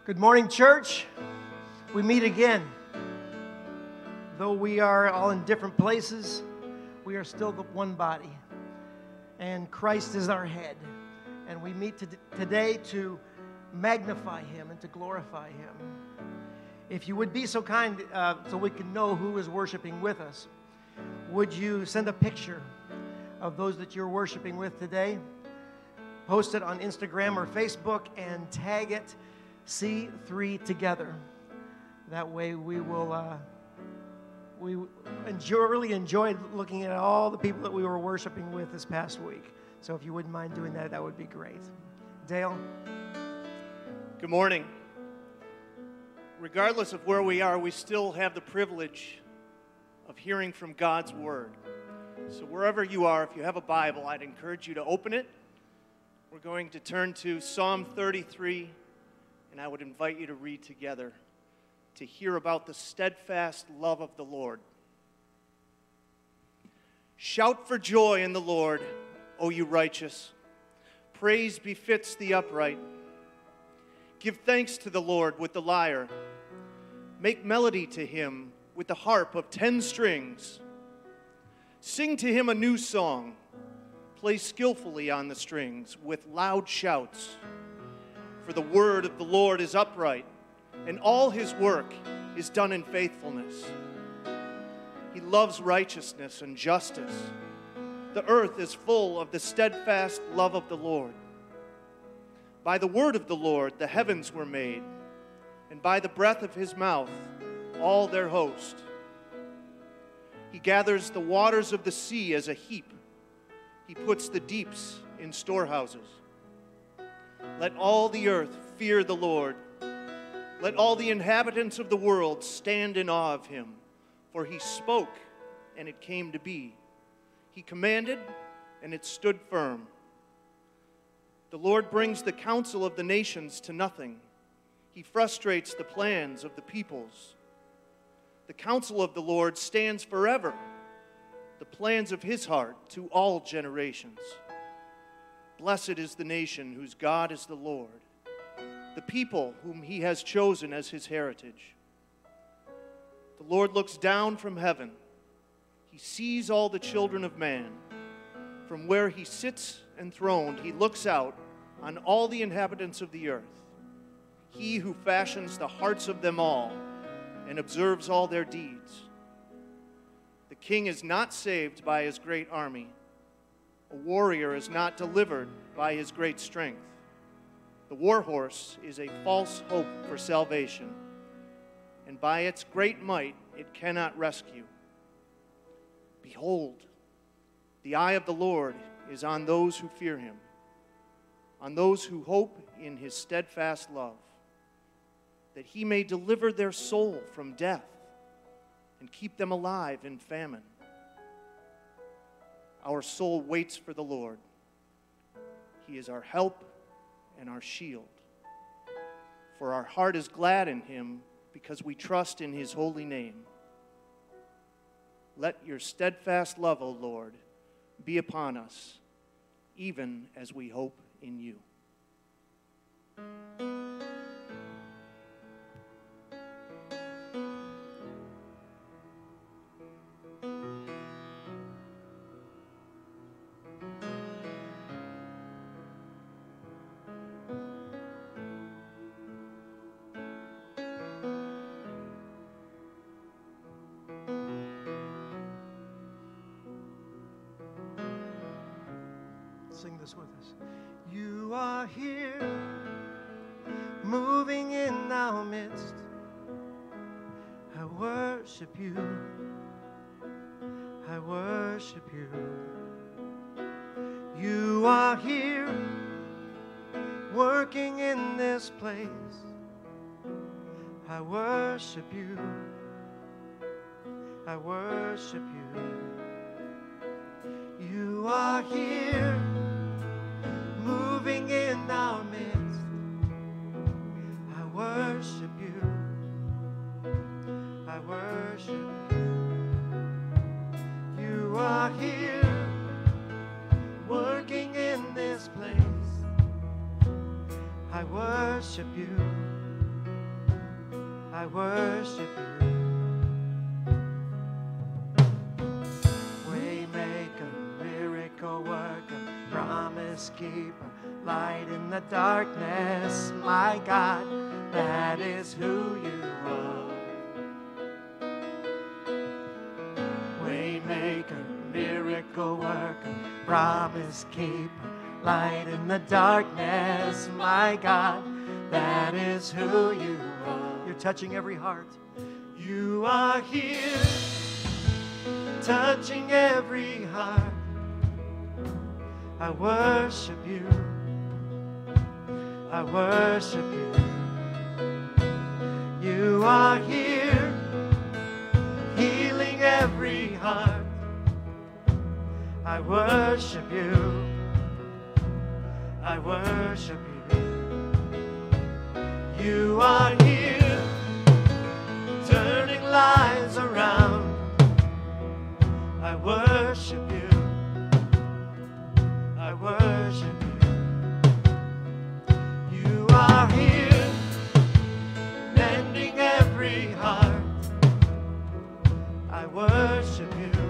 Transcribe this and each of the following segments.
Good morning, church. We meet again. Though we are all in different places, we are still the one body. And Christ is our head. And we meet today to magnify Him and to glorify Him. If you would be so kind, so we can know who is worshiping with us, would you send a picture of those that you're worshiping with today? Post it on Instagram or Facebook and tag it C3 Together. That way we will really enjoyed looking at all the people that we were worshiping with this past week. So if you wouldn't mind doing that, that would be great. Dale? Good morning. Regardless of where we are, we still have the privilege of hearing from God's Word. So wherever you are, if you have a Bible, I'd encourage you to open it. We're going to turn to Psalm 33, and I would invite you to read together to hear about the steadfast love of the Lord. Shout for joy in the Lord, O you righteous. Praise befits the upright. Give thanks to the Lord with the lyre. Make melody to Him with the harp of 10 strings. Sing to Him a new song. Play skillfully on the strings with loud shouts. For the word of the Lord is upright, and all His work is done in faithfulness. He loves righteousness and justice. The earth is full of the steadfast love of the Lord. By the word of the Lord the heavens were made, and by the breath of His mouth all their host. He gathers the waters of the sea as a heap. He puts the deeps in storehouses. Let all the earth fear the Lord. Let all the inhabitants of the world stand in awe of Him. For He spoke, and it came to be. He commanded, and it stood firm. The Lord brings the counsel of the nations to nothing. He frustrates the plans of the peoples. The counsel of the Lord stands forever, the plans of His heart to all generations. Blessed is the nation whose God is the Lord, the people whom He has chosen as His heritage. The Lord looks down from heaven. He sees all the children of man. From where He sits enthroned, He looks out on all the inhabitants of the earth. He who fashions the hearts of them all and observes all their deeds. The king is not saved by his great army. A warrior is not delivered by his great strength. The war horse is a false hope for salvation, and by its great might it cannot rescue. Behold, the eye of the Lord is on those who fear Him, on those who hope in His steadfast love, that He may deliver their soul from death and keep them alive in famine. Our soul waits for the Lord. He is our help and our shield. For our heart is glad in Him because we trust in His holy name. Let your steadfast love, O Lord, be upon us, even as we hope in You. Sing this with us. You are here, moving in our midst. I worship You. I worship You. You are here, working in this place. I worship You. I worship You. You are here, moving in our midst. I worship You. I worship You. You are here, working in this place. I worship You. worship you. Waymaker, miracle worker, promise keeper, light in the darkness, my God, that is who you are. Waymaker, miracle worker, promise keeper, light in the darkness, my God, that is who you are. You're touching every heart. You are here, touching every heart. I worship you. I worship you. You are here, healing every heart. I worship you. I worship you. You are here, turning lives around. I worship you. I worship you. You are here, mending every heart. I worship you.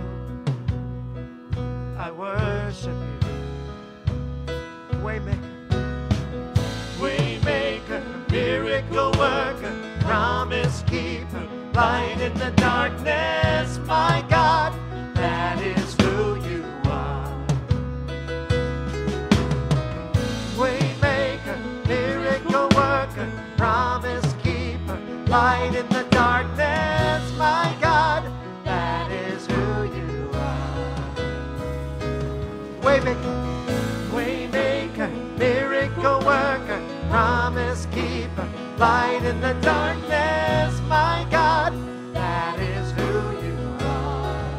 I worship you. Waymaker, waymaker, miracle worker, promise keeper, light in the darkness, my God, that is who you are. Waymaker, miracle worker, promise keeper, light in the darkness, my God, that is who you are. Waymaker, waymaker, miracle worker, promise keeper, light in the darkness, my God, that is who you are.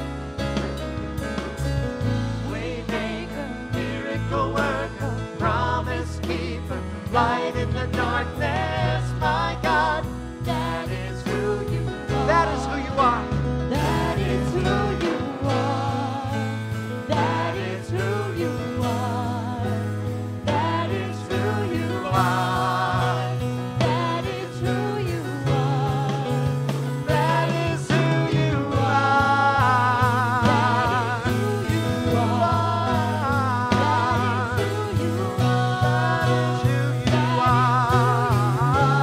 Waymaker, miracle worker, promise keeper, light in the darkness, my God, that is who you are. That is who you are. That is who you are. That is who you are. That is who you are. That is who you are. That is who you are. That is who you are. That is who you are. That is who you are.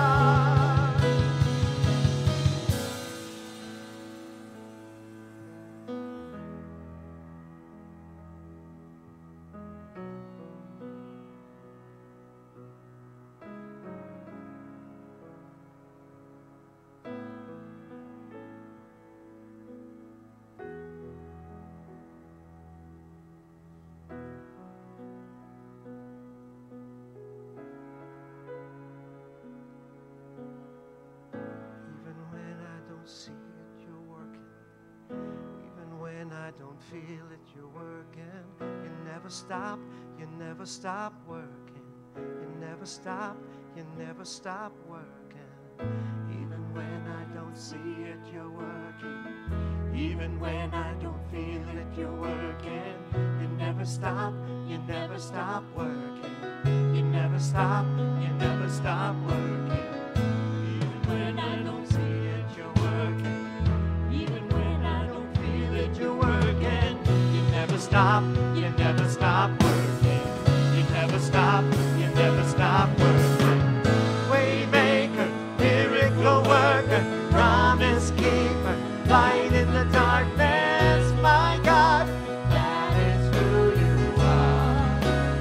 Even when I don't see it, you're working. Even when I don't feel it, you're working. You never stop, you never stop working. You never stop, you never stop working. Even when I don't see it, you're working. Even when I don't feel it, you're working. You never stop, you never stop working. You never stop, you never stop working. Even when I don't see it, you're working. Even when I don't feel it, you're working. You never stop, you never stop working. You never stop, you never stop working. Waymaker, miracle worker, promise keeper, light in the darkness, my God, that is who you are.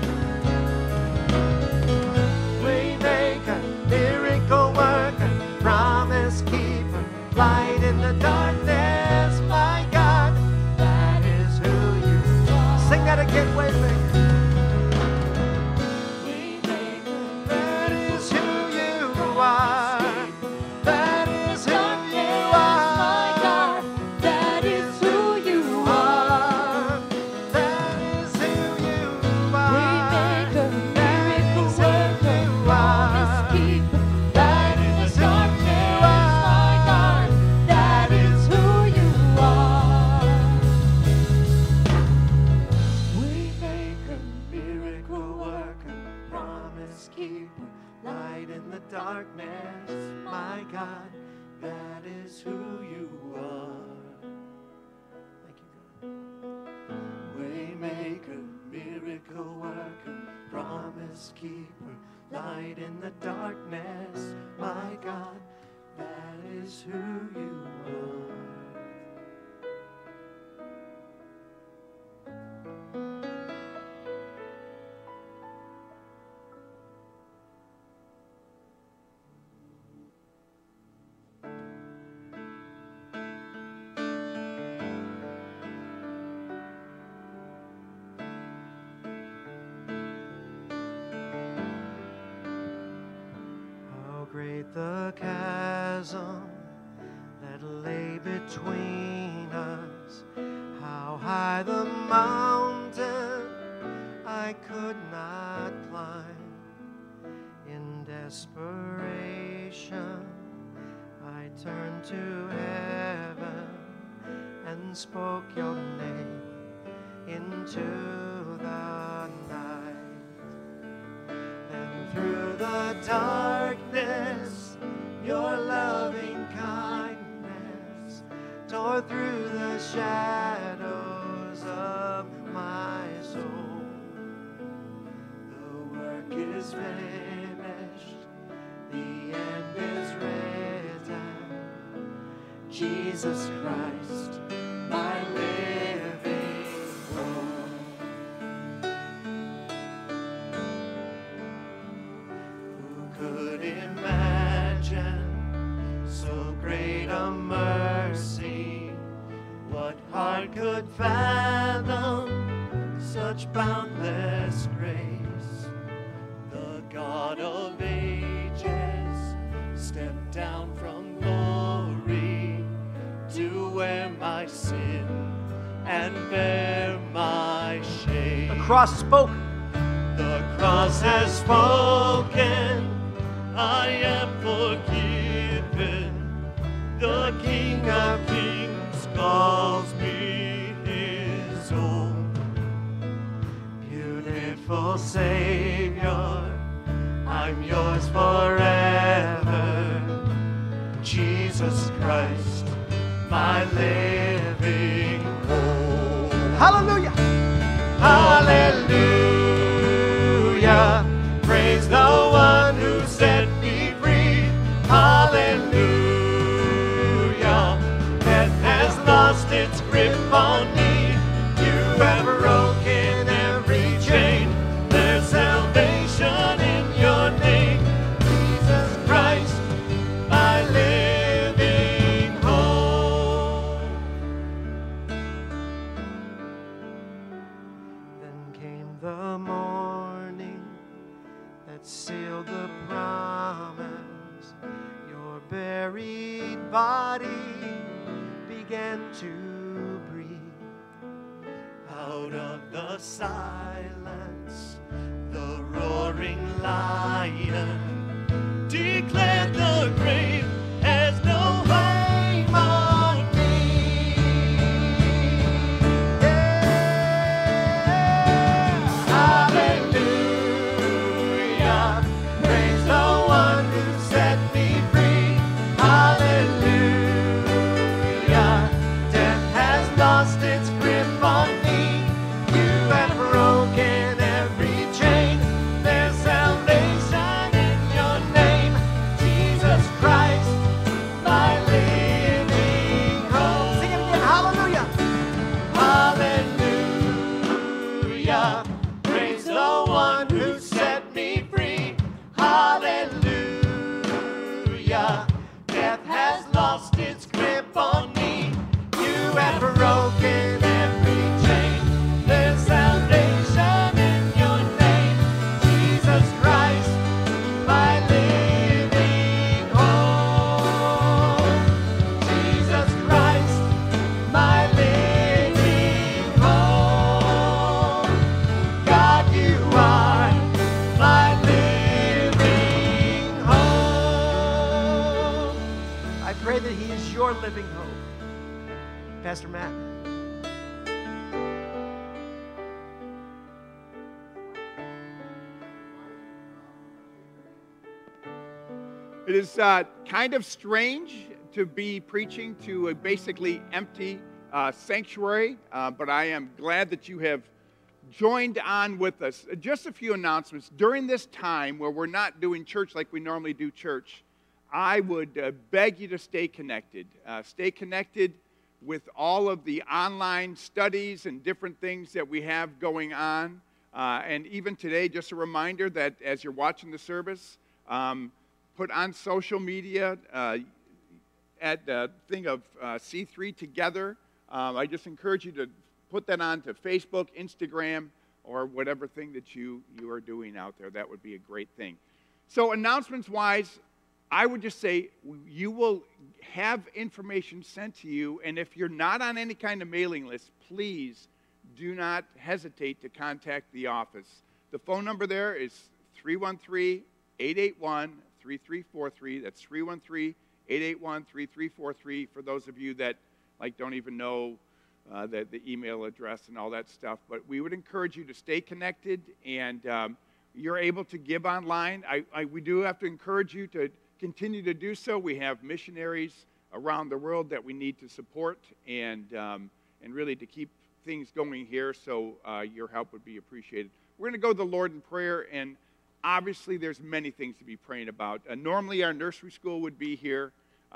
Waymaker, miracle worker, promise keeper, light in the darkness, my God, that is who you are. Sing that again, Waymaker. Waymaker, that is who you are. That is who you My are. God, that is who you are. That is who you are. Waymaker, miracle That is who worker, you promise are. keeper, That light in is the who darkness, you are. my God, that is who you are. Waymaker, miracle worker, promise keeper, light in the darkness, my God, miracle worker, promise keeper, light in the darkness, my God, that is who you are. Great the chasm that lay between us, how high the mountain I could not climb. In desperation, I turned to heaven and spoke your name into the night. Then through the darkness, your loving kindness tore through the shadows of my soul. The work is finished, the end is written. Jesus Christ, my living hope. Could imagine so great a mercy? What heart could fathom such boundless grace? The God of ages stepped down from glory to wear my sin and bear my shame. The cross spoke. The cross has spoken. I am forgiven. The King of Kings calls me his own. Beautiful Savior, I'm yours forever. Jesus Christ, my living hope. Hallelujah! Hallelujah! Praise the one who set me free. Hallelujah! Death has lost its grip on me. You have broken every chain. There's salvation in your name. Jesus Christ, my living hope. Then came the morning that sealed the promise. Your buried body began to breathe. Out of the silence, the roaring lion declared the grave has no claim on me. Hallelujah, praise the one who set me free. Hallelujah, death has lost its grip on me. You have broken every chain. There's salvation in your name. Jesus Christ, my living hope. Sing it again. Hallelujah! Hallelujah, praise the one who set me free. Hallelujah, death has lost its grip on me. You have broken every chain. There's salvation in your name. Jesus Christ, my living hope. Jesus Christ, my living hope. God, you are my living hope. I pray that He is your living hope. Pastor Matt. It is kind of strange to be preaching to a basically empty sanctuary, but I am glad that you have joined on with us. Just a few announcements. During this time where we're not doing church like we normally do church, I would beg you to stay connected. Stay connected with all of the online studies and different things that we have going on. And even today, just a reminder that as you're watching the service, put on social media at the thing of C3 Together. I just encourage you to put that on to Facebook, Instagram, or whatever thing that you are doing out there. That would be a great thing. So announcements-wise, I would just say you will have information sent to you, and if you're not on any kind of mailing list, please do not hesitate to contact the office. The phone number there is 313-881-3343. That's 313-881-3343 for those of you that don't even know the email address and all that stuff. But we would encourage you to stay connected, and you're able to give online. We do have to encourage you to continue to do so. We have missionaries around the world that we need to support, and really to keep things going here, so your help would be appreciated. We're going to go to the Lord in prayer, and obviously there's many things to be praying about. Normally our nursery school would be here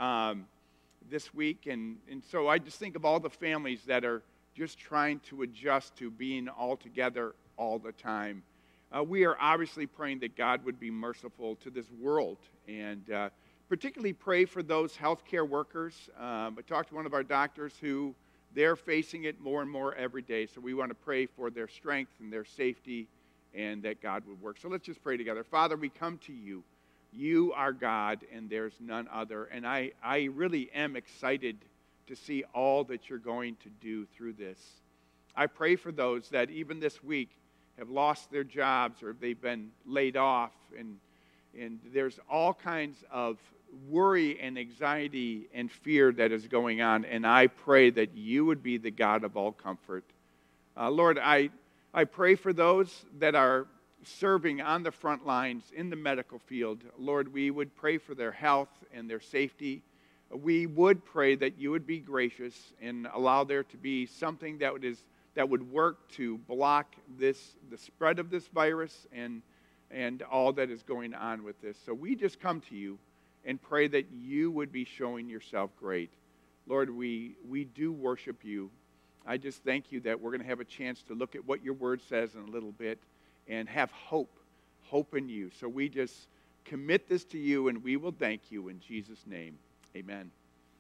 this week, and so I just think of all the families that are just trying to adjust to being all together all the time. We are obviously praying that God would be merciful to this world, and particularly pray for those healthcare workers. I talked to one of our doctors who they're facing it more and more every day, so we want to pray for their strength and their safety and that God would work. So let's just pray together. Father, we come to you. You are God, and there's none other, and I really am excited to see all that you're going to do through this. I pray for those that even this week have lost their jobs or they've been laid off, and there's all kinds of worry and anxiety and fear that is going on, and I pray that you would be the God of all comfort. Lord, I pray for those that are serving on the front lines in the medical field. Lord, we would pray for their health and their safety. We would pray that you would be gracious and allow there to be something that would work to block the spread of this virus and all that is going on with this. So we just come to you and pray that you would be showing yourself great. Lord, we do worship you. I just thank you that we're going to have a chance to look at what your word says in a little bit and have hope in you. So we just commit this to you, and we will thank you in Jesus' name. Amen.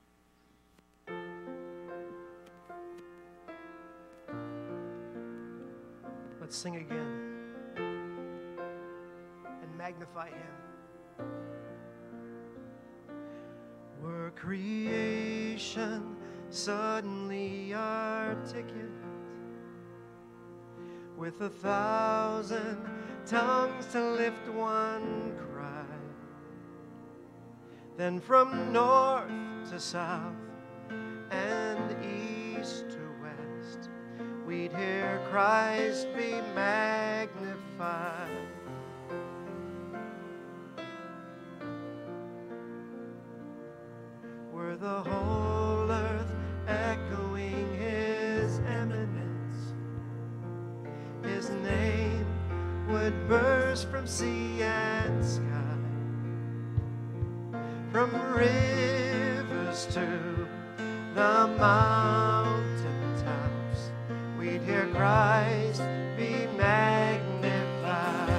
Let's sing again and magnify him. Were creation suddenly articulate with 1,000 tongues to lift one cry, then from north to south and east to west we'd hear Christ be magnified. Were the whole earth echoing his eminence, his name would burst from sea and sky, from rivers to the mountain tops, we'd hear Christ be magnified.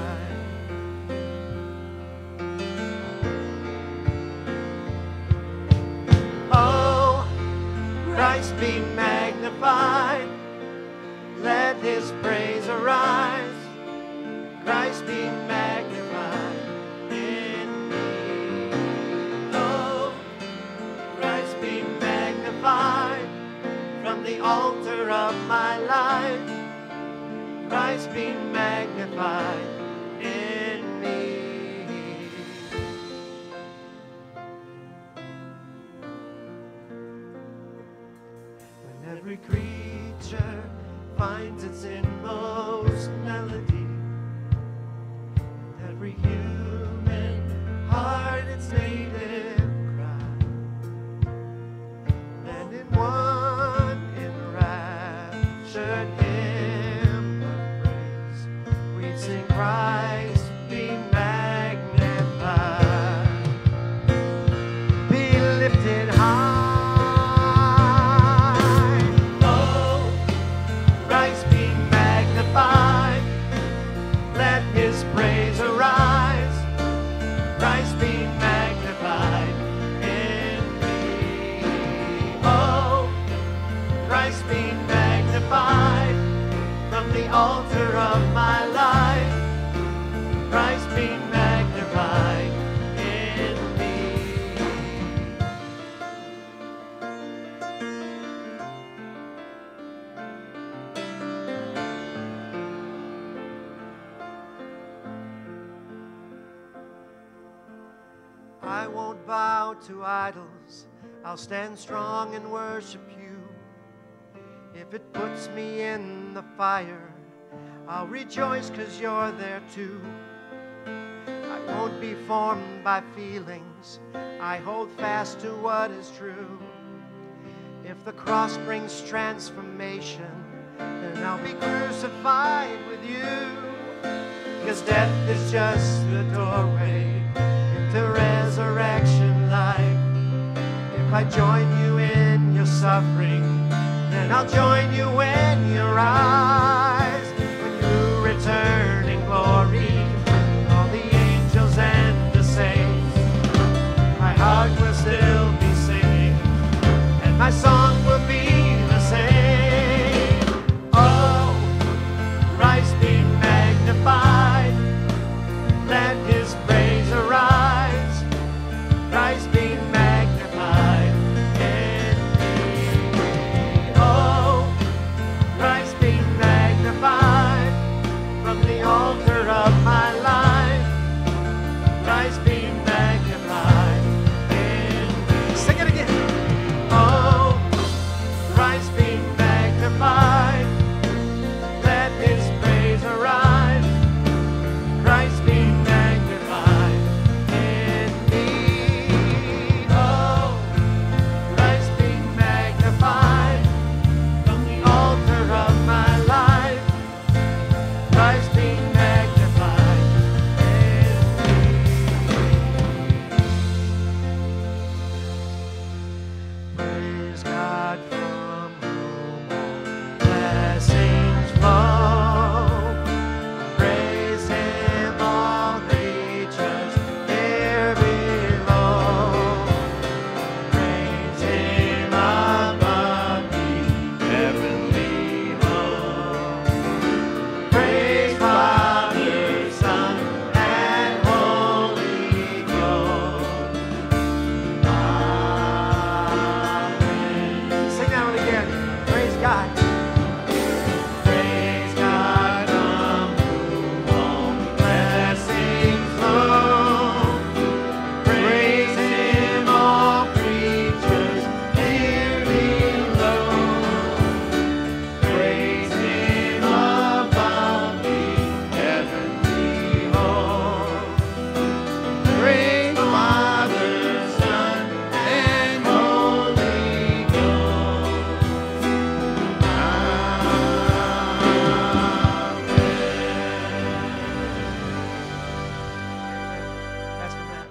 Oh, Christ be magnified, let his praise arise. Christ be magnified in me. Oh, Christ be magnified from the altar of my life. Christ be magnified in me. When every creature finds its inmost melody, every human heart its native cry, and in one enraptured hymn of altar of my life, Christ be magnified in me. I won't bow to idols. I'll stand strong and worship you. If it puts me in the fire, I'll rejoice 'cause you're there too. I won't be formed by feelings. I hold fast to what is true. If the cross brings transformation, then I'll be crucified with you. 'Cause death is just the doorway into resurrection life. If I join you in your suffering, then I'll join you when you rise. When you return in glory, all the angels and the saints, my heart will still be singing, and my song will be the same. Oh, Christ be magnified, let his praise arise. Christ be magnified in me. Oh, Christ be magnified from the altar of my life. Christ be magnified in me. Sing it again. Oh, Christ be magnified. Let his praise arise. Christ be magnified in me. Oh, Christ be magnified from the altar of my life. Christ be magnified in me. Praise God from whom all blessings flow. Praise him, all creatures here below. Praise him above the heavenly host. Praise Father, Son, and Holy Ghost. Amen. Sing that one again. Praise God. Praise God from whom all blessings flow. Praise him, all creatures here below. Praise him above the heavenly host. Praise Father, Son, and Holy Ghost. Pastor Matt.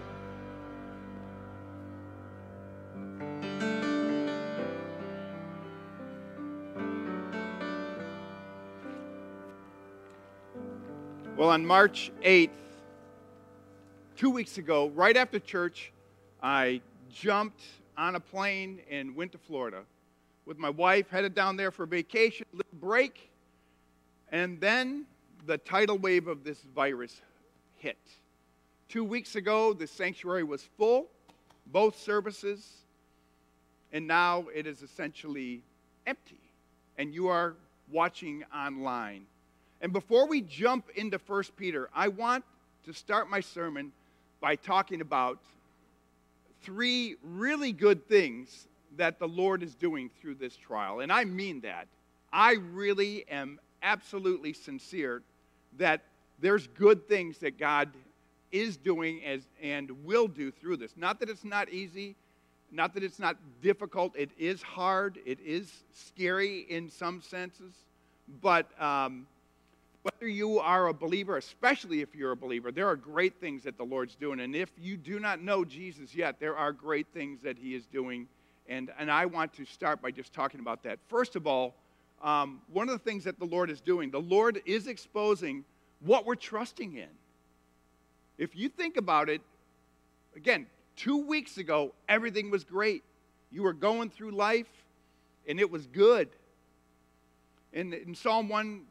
Well, on March 8th, 2 weeks ago, right after church, I jumped on a plane and went to Florida with my wife, headed down there for vacation, little break, and then the tidal wave of this virus hit. 2 weeks ago, the sanctuary was full, both services, and now it is essentially empty, and you are watching online. And before we jump into 1 Peter, I want to start my sermon by talking about 3 really good things that the Lord is doing through this trial. And I mean that. I really am absolutely sincere that there's good things that God is doing and will do through this. Not that it's not easy, not that it's not difficult. It is hard. It is scary in some senses. But whether you are a believer, especially if you're a believer, there are great things that the Lord's doing. And if you do not know Jesus yet, there are great things that he is doing. And I want to start by just talking about that. First of all, one of the things that the Lord is doing, the Lord is exposing what we're trusting in. If you think about it, again, 2 weeks ago, everything was great. You were going through life, and it was good. In Psalm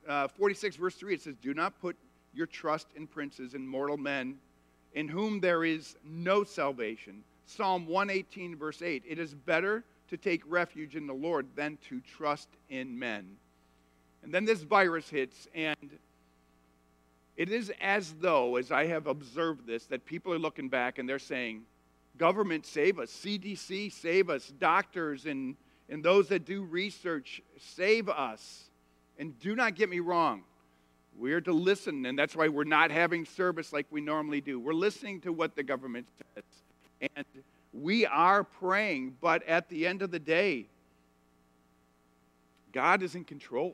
46, verse 3, it says, do not put your trust in princes and mortal men, in whom there is no salvation. Psalm 118, verse 8, it is better to take refuge in the Lord than to trust in men. And then this virus hits, and it is as though, as I have observed this, that people are looking back and they're saying, government, save us. CDC, save us. Doctors and those that do research, save us. And do not get me wrong. We are to listen, and that's why we're not having service like we normally do. We're listening to what the government says. And we are praying, but at the end of the day, God is in control.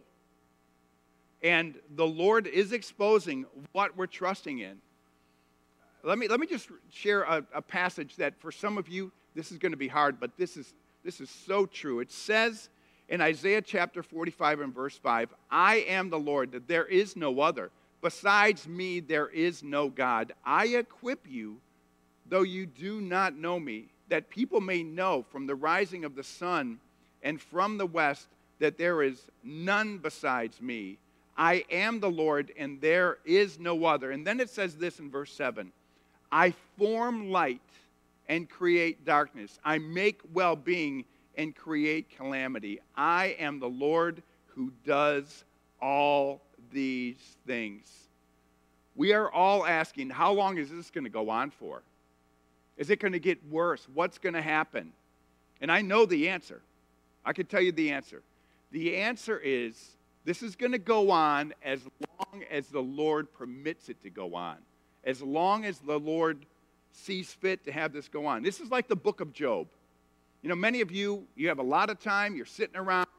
And the Lord is exposing what we're trusting in. Let me just share a passage that for some of you, this is going to be hard, but this is so true. It says in Isaiah chapter 45 and verse 5, I am the Lord, that there is no other. Besides me, there is no God. I equip you, though you do not know me, that people may know from the rising of the sun and from the west that there is none besides me. I am the Lord, and there is no other. And then it says this in verse 7, I form light and create darkness. I make well-being and create calamity. I am the Lord who does all these things. We are all asking, how long is this going to go on for? Is it going to get worse? What's going to happen? And I know the answer. I can tell you the answer. The answer is, this is going to go on as long as the Lord permits it to go on. As long as the Lord sees fit to have this go on. This is like the book of Job. You know, many of you have a lot of time. You're sitting around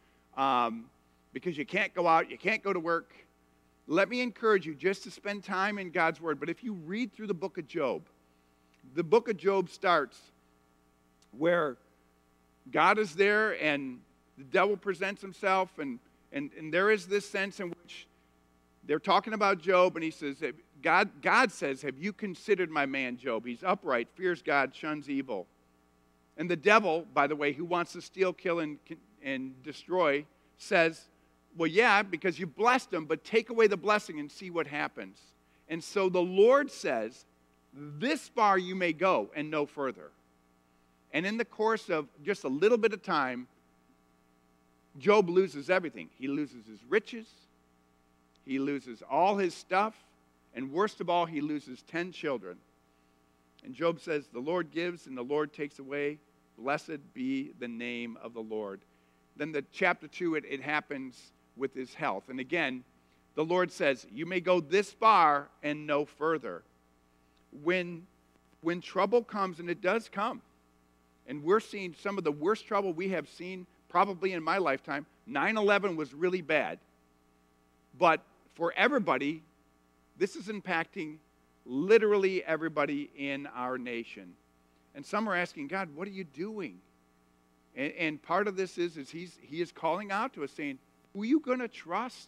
because you can't go out. You can't go to work. Let me encourage you just to spend time in God's Word. But if you read through the book of Job starts where God is there and the devil presents himself, and there is this sense in which they're talking about Job, and he says, God says, have you considered my man Job? He's upright, fears God, shuns evil. And the devil, by the way, who wants to steal, kill, and destroy, says, well, yeah, because you blessed him, but take away the blessing and see what happens. And so the Lord says, this far you may go and no further. And in the course of just a little bit of time, Job loses everything. He loses his riches. He loses all his stuff. And worst of all, he loses 10 children. And Job says, the Lord gives and the Lord takes away. Blessed be the name of the Lord. Then the chapter 2, it happens with his health. And again, the Lord says, you may go this far and no further. When trouble comes, and it does come, and we're seeing some of the worst trouble we have seen probably in my lifetime. 9/11 was really bad. But for everybody, this is impacting literally everybody in our nation. And some are asking, God, what are you doing? And part of this is he is calling out to us saying, who are you going to trust?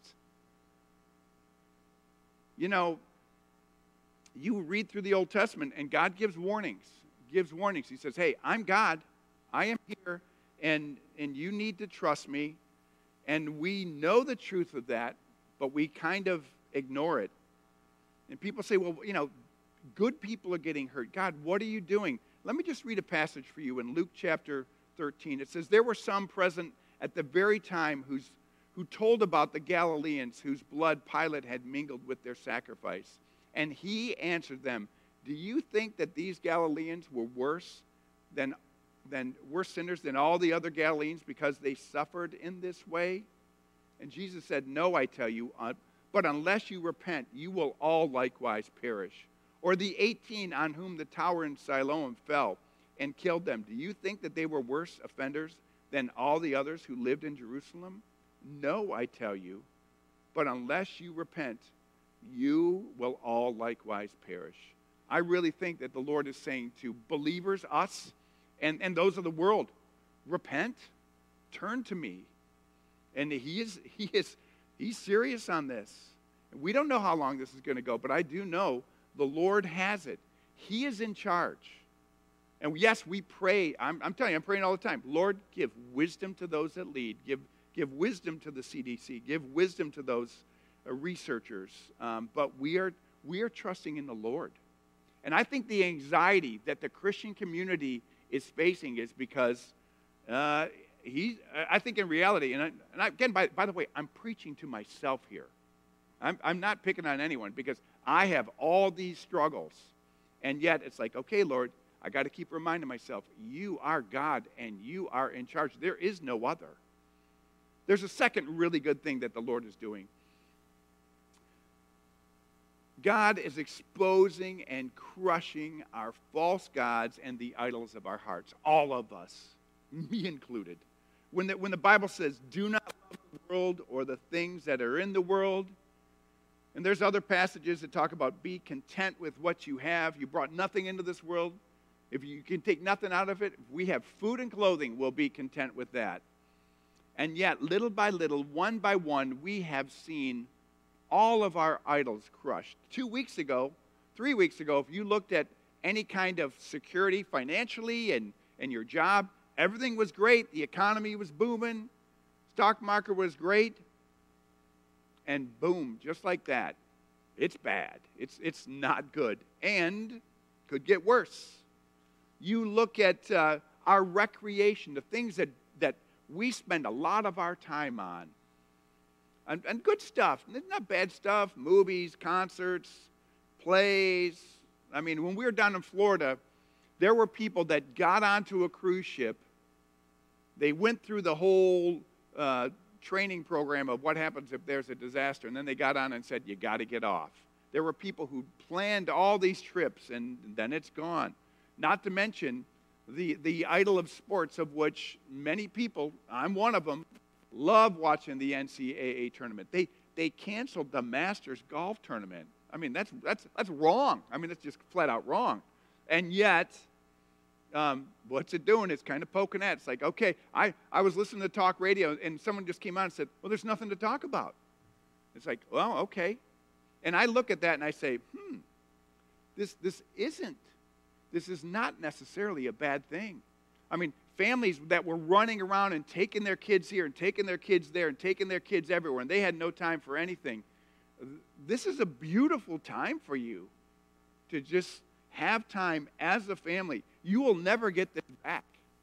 You know, you read through the Old Testament and God gives warnings. He says, hey, I'm God. I am here, and you need to trust me. And we know the truth of that, but we kind of ignore it. And people say, well, you know, good people are getting hurt. God, what are you doing? Let me just read a passage for you in Luke chapter 13. It says, there were some present at the very time who told about the Galileans whose blood Pilate had mingled with their sacrifice. And he answered them, do you think that these Galileans were worse sinners than all the other Galileans because they suffered in this way? And Jesus said, no, I tell you, but unless you repent, you will all likewise perish. Or the 18 on whom the tower in Siloam fell and killed them, do you think that they were worse offenders than all the others who lived in Jerusalem? No, I tell you, but unless you repent, you will all likewise perish. I really think that the Lord is saying to believers, us, and those of the world, repent, turn to me. And he's serious on this. We don't know how long this is going to go, but I do know the Lord has it. He is in charge. And yes, we pray. I'm telling you, I'm praying all the time. Lord, give wisdom to those that lead. Give wisdom to the CDC. Give wisdom to those researchers. But we are trusting in the Lord. And I think the anxiety that the Christian community is facing is because I think in reality, again, by the way, I'm preaching to myself here. I'm not picking on anyone because I have all these struggles. And yet it's like, okay, Lord, I got to keep reminding myself, you are God and you are in charge. There is no other. There's a second really good thing that the Lord is doing. God is exposing and crushing our false gods and the idols of our hearts. All of us, me included. When the Bible says, do not love the world or the things that are in the world, and there's other passages that talk about be content with what you have. You brought nothing into this world. If you can take nothing out of it, if we have food and clothing, we'll be content with that. And yet, little by little, one by one, we have seen all of our idols crushed. 2 weeks ago, 3 weeks ago, if you looked at any kind of security financially and your job, everything was great. The economy was booming. Stock market was great. And boom, just like that, it's bad. It's not good and could get worse. You look at our recreation, the things that we spend a lot of our time on, and good stuff, not bad stuff, movies, concerts, plays. I mean, when we were down in Florida, there were people that got onto a cruise ship. They went through the whole training program of what happens if there's a disaster, and then they got on and said, you got to get off. There were people who planned all these trips, and then it's gone. Not to mention the idol of sports, of which many people, I'm one of them, love watching the NCAA tournament. They canceled the Masters golf tournament. I mean, that's wrong. I mean, it's just flat out wrong. And yet, what's it doing? It's kind of poking at. It's like, okay, I was listening to talk radio, and someone just came on and said, well, there's nothing to talk about. It's like, well, okay. And I look at that and I say, this is not necessarily a bad thing. I mean, families that were running around and taking their kids here and taking their kids there and taking their kids everywhere, and they had no time for anything. This is a beautiful time for you to just have time as a family. You will never get this back.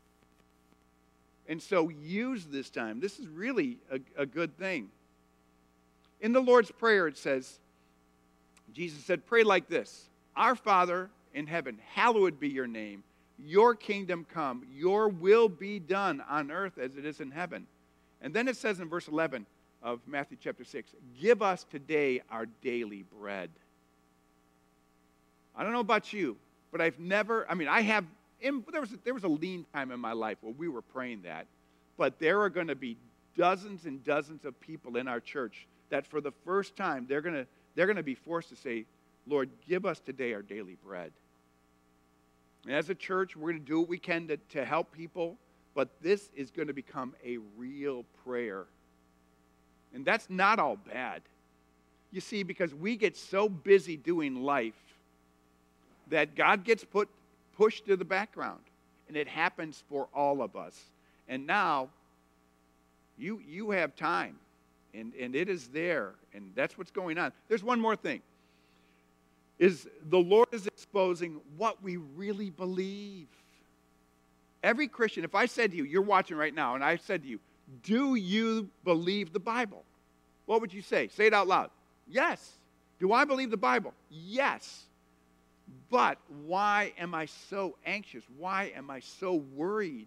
And so use this time. This is really a good thing. In the Lord's Prayer, it says, Jesus said, pray like this: Our Father in heaven, hallowed be your name. Your kingdom come. Your will be done on earth as it is in heaven. And then it says in verse 11 of Matthew chapter 6, give us today our daily bread. I don't know about you, but there was a lean time in my life where we were praying that. But there are going to be dozens and dozens of people in our church that for the first time, they're going to be forced to say, Lord, give us today our daily bread. And as a church, we're going to do what we can to help people, but this is going to become a real prayer. And that's not all bad. You see, because we get so busy doing life that God gets pushed to the background. And it happens for all of us. And now, you have time. And it is there. And that's what's going on. There's one more thing. Is the Lord is exposing what we really believe. Every Christian, if I said to you, you're watching right now, and I said to you, do you believe the Bible? What would you say? Say it out loud. Yes. Do I believe the Bible? Yes. But why am I so anxious? Why am I so worried?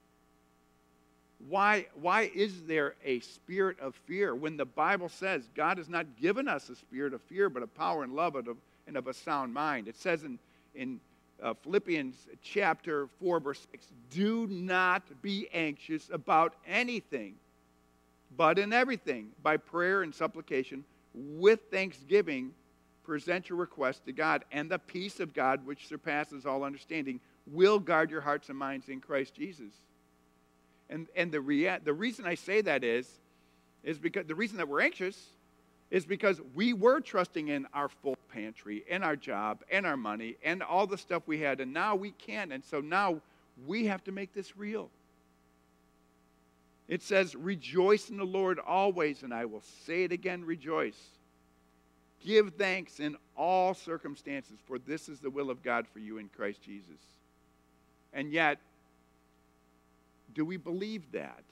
Why is there a spirit of fear when the Bible says God has not given us a spirit of fear, but of power and love and of a sound mind? It says in Philippians chapter 4, verse 6, do not be anxious about anything, but in everything, by prayer and supplication, with thanksgiving, present your requests to God, and the peace of God, which surpasses all understanding, will guard your hearts and minds in Christ Jesus. And the reason I say that is because the reason that we're anxious is because we were trusting in our full pantry and our job and our money and all the stuff we had, and now we can't. And so now we have to make this real. It says, rejoice in the Lord always, and I will say it again, rejoice. Give thanks in all circumstances, for this is the will of God for you in Christ Jesus. And yet, do we believe that?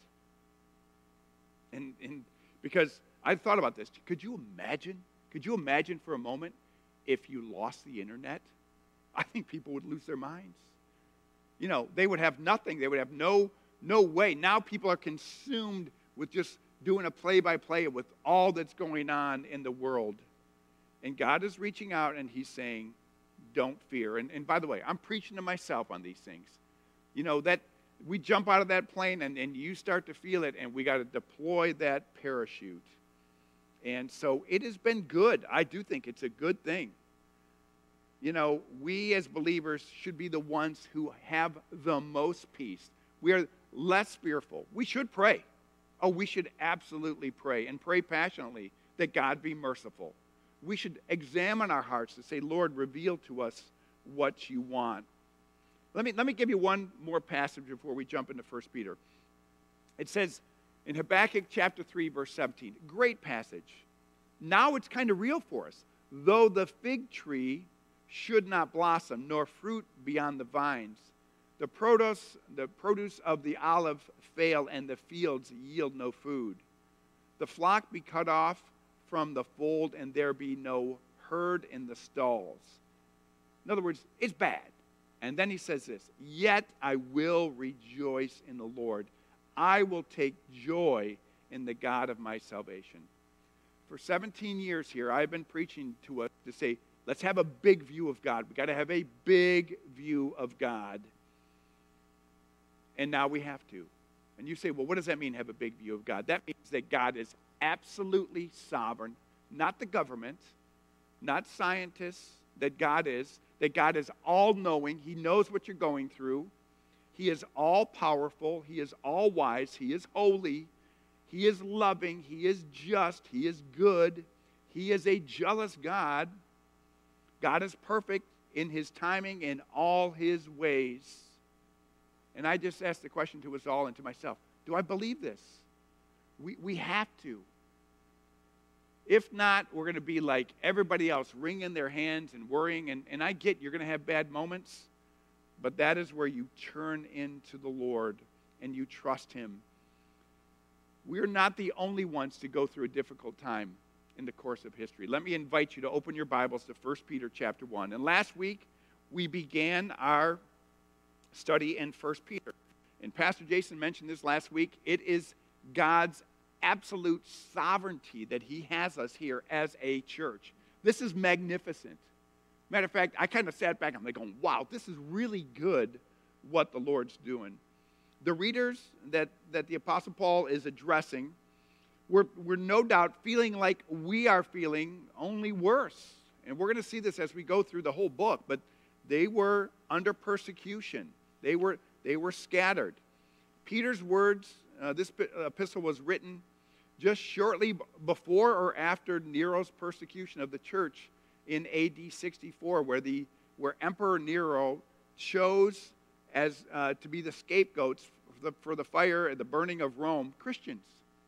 And because I thought about this. Could you imagine for a moment if you lost the internet? I think people would lose their minds. You know, they would have nothing. They would have no way. Now people are consumed with just doing a play-by-play with all that's going on in the world. And God is reaching out and he's saying, don't fear. And by the way, I'm preaching to myself on these things. You know, that we jump out of that plane and you start to feel it, and we got to deploy that parachute. And so it has been good. I do think it's a good thing. You know, we as believers should be the ones who have the most peace. We are less fearful. We should pray. Oh, we should absolutely pray, and pray passionately that God be merciful. We should examine our hearts to say, Lord, reveal to us what you want. Let me give you one more passage before we jump into 1 Peter. It says in Habakkuk chapter 3, verse 17, great passage. Now it's kind of real for us. Though the fig tree should not blossom, nor fruit be on the vines, the produce of the olive fail, and the fields yield no food. The flock be cut off from the fold, and there be no herd in the stalls. In other words, it's bad. And then he says this, yet I will rejoice in the Lord. I will take joy in the God of my salvation. For 17 years here, I've been preaching to us to say, let's have a big view of God. We've got to have a big view of God. And now we have to. And you say, well, what does that mean, have a big view of God? That means that God is absolutely sovereign, not the government, not scientists, that God is all-knowing. He knows what you're going through. He is all-powerful. He is all-wise. He is holy. He is loving. He is just. He is good. He is a jealous God. God is perfect in his timing in all his ways. And I just asked the question to us all and to myself, do I believe this? We have to. If not, we're going to be like everybody else, wringing their hands and worrying. And I get you're going to have bad moments, but that is where you turn into the Lord and you trust him. We're not the only ones to go through a difficult time in the course of history. Let me invite you to open your Bibles to 1 Peter chapter 1. And last week, we began our study in 1 Peter. And Pastor Jason mentioned this last week. It is God's absolute sovereignty that he has us here as a church. This is magnificent. Matter of fact, I kind of sat back and I'm like going, wow, this is really good what the Lord's doing. The readers that the Apostle Paul is addressing were no doubt feeling like we are feeling, only worse. And we're going to see this as we go through the whole book, but they were under persecution. They were scattered. Peter's words, this epistle was written just shortly before or after Nero's persecution of the church in AD 64, where Emperor Nero chose as to be the scapegoats for the fire and the burning of Rome, Christians.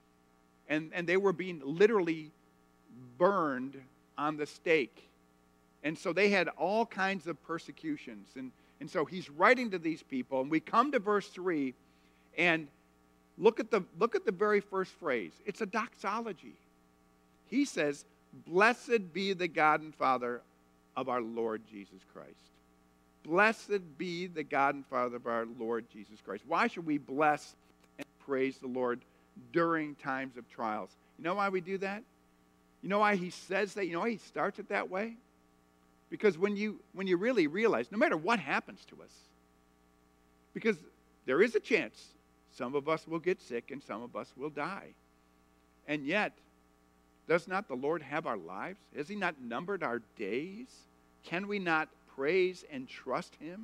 And they were being literally burned on the stake. And so they had all kinds of persecutions. And so he's writing to these people, and we come to verse 3, and look at the very first phrase. It's a doxology. He says, blessed be the God and Father of our Lord Jesus Christ. Blessed be the God and Father of our Lord Jesus Christ. Why should we bless and praise the Lord during times of trials? You know why we do that? You know why he says that? You know why he starts it that way? Because when you really realize, no matter what happens to us, because there is a chance some of us will get sick and some of us will die. And yet, does not the Lord have our lives? Has he not numbered our days? Can we not praise and trust him?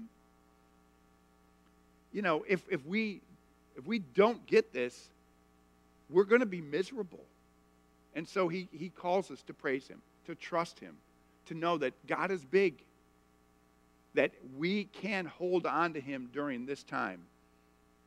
You know, if we don't get this, we're going to be miserable. And so he calls us to praise him, to trust him, to know that God is big, that we can hold on to him during this time.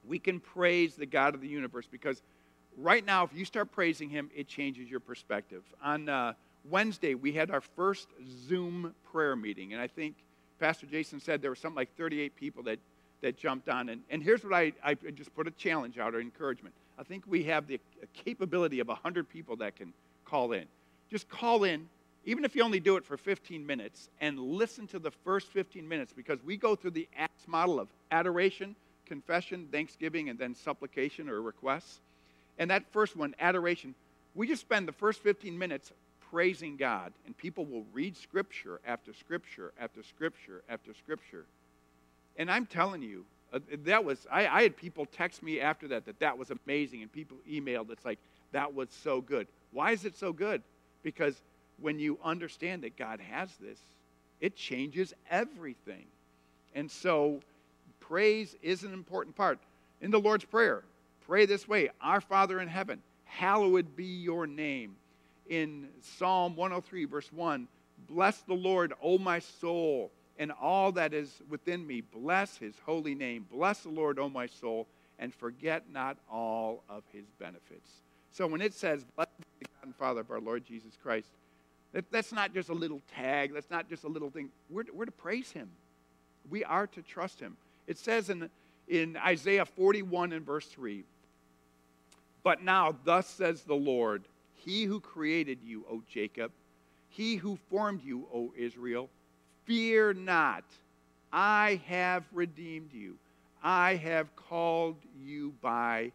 We can praise the God of the universe because right now, if you start praising him, it changes your perspective. On Wednesday, we had our first Zoom prayer meeting, and I think Pastor Jason said there were something like 38 people that jumped on. And here's what I just put a challenge out, or encouragement. I think we have the capability of 100 people that can call in. Just call in, even if you only do it for 15 minutes, and listen to the first 15 minutes, because we go through the Acts model of adoration, confession, thanksgiving, and then supplication or requests. And that first one, adoration, we just spend the first 15 minutes praising God, and people will read scripture after scripture after scripture after scripture. And I'm telling you, I had people text me after that was amazing, and people emailed, it's like, that was so good. Why is it so good? Because when you understand that God has this, it changes everything. And so praise is an important part. In the Lord's Prayer, pray this way: Our Father in heaven, hallowed be your name. In Psalm 103, verse 1, bless the Lord, O my soul, and all that is within me. Bless his holy name. Bless the Lord, O my soul, and forget not all of his benefits. So when it says, blessed be the God and Father of our Lord Jesus Christ, that's not just a little tag. That's not just a little thing. We're to praise him. We are to trust him. It says in Isaiah 41 and verse 3, but now thus says the Lord, he who created you, O Jacob, he who formed you, O Israel, fear not, I have redeemed you. I have called you by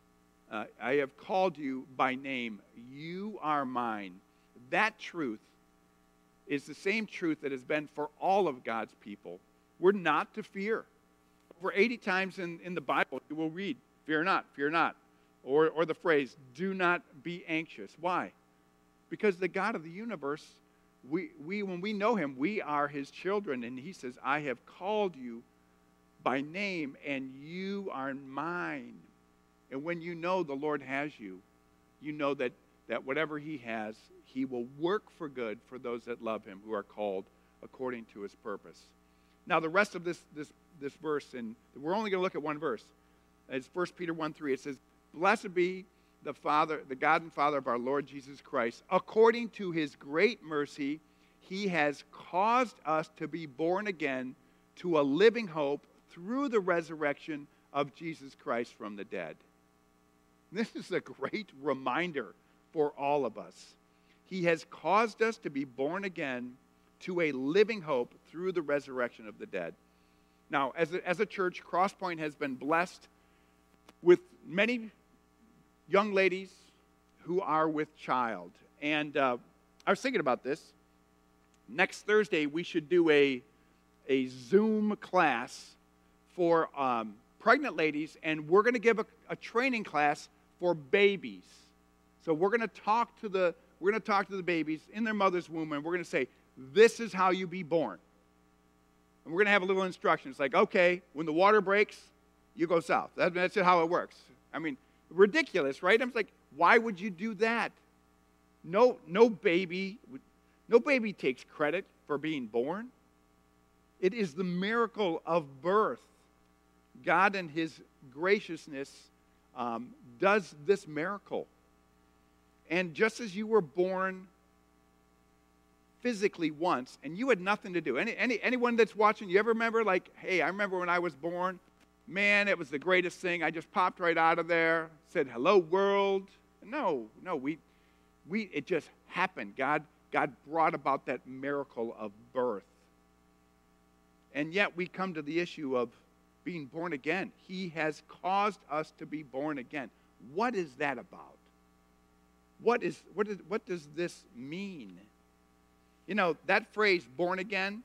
name. You are mine. That truth is the same truth that has been for all of God's people. We're not to fear. Over 80 times in the Bible, you will read, fear not, fear not. Or the phrase, do not be anxious. Why? Because the God of the universe, when we know him, we are his children. And he says, I have called you by name, and you are mine. And when you know the Lord has you, you know that whatever he has, he will work for good for those that love him, who are called according to his purpose. Now, the rest of this verse, and we're only going to look at one verse. It's 1 Peter 1:3. It says, blessed be the God and Father of our Lord Jesus Christ. According to his great mercy, he has caused us to be born again to a living hope through the resurrection of Jesus Christ from the dead. This is a great reminder for all of us. He has caused us to be born again to a living hope through the resurrection of the dead. Now, as a church, Crosspoint has been blessed with many young ladies who are with child. And I was thinking about this. Next Thursday, we should do a Zoom class for pregnant ladies, and we're going to give a training class for babies. So we're going to talk to the babies in their mother's womb, and we're going to say, this is how you be born. And we're going to have a little instruction. It's like, okay, when the water breaks, you go south. That's how it works. I mean, ridiculous, right? I'm like, why would you do that? No baby takes credit for being born. It is the miracle of birth. God in his graciousness does this miracle. And just as you were born physically once, and you had nothing to do. Anyone that's watching, you ever remember, like, hey, I remember when I was born, man, it was the greatest thing. I just popped right out of there, said, hello, world. No, it just happened. God brought about that miracle of birth. And yet we come to the issue of being born again. He has caused us to be born again. What is that about? What does this mean? You know, that phrase, born again,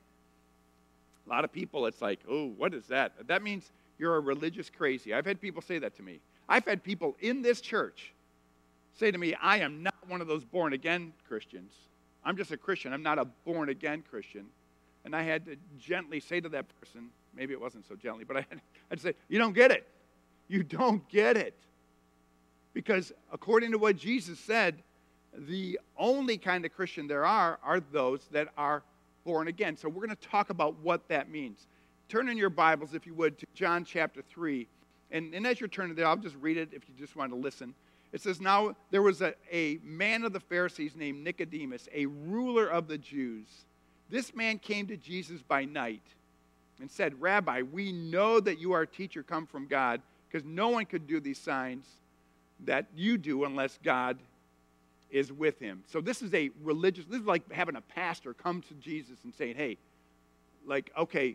a lot of people, it's like, oh, what is that? That means you're a religious crazy. I've had people say that to me. I've had people in this church say to me, I am not one of those born-again Christians. I'm just a Christian. I'm not a born-again Christian. And I had to gently say to that person, maybe it wasn't so gently, but I had to say, you don't get it. You don't get it. Because according to what Jesus said, the only kind of Christian there are those that are born again. So we're going to talk about what that means. Turn in your Bibles, if you would, to John chapter 3. And as you're turning there, I'll just read it if you just want to listen. It says, now there was a man of the Pharisees named Nicodemus, a ruler of the Jews. This man came to Jesus by night and said, Rabbi, we know that you are a teacher come from God, because no one could do these signs that you do unless God is with him. So this is this is like having a pastor come to Jesus and saying, hey, like, okay,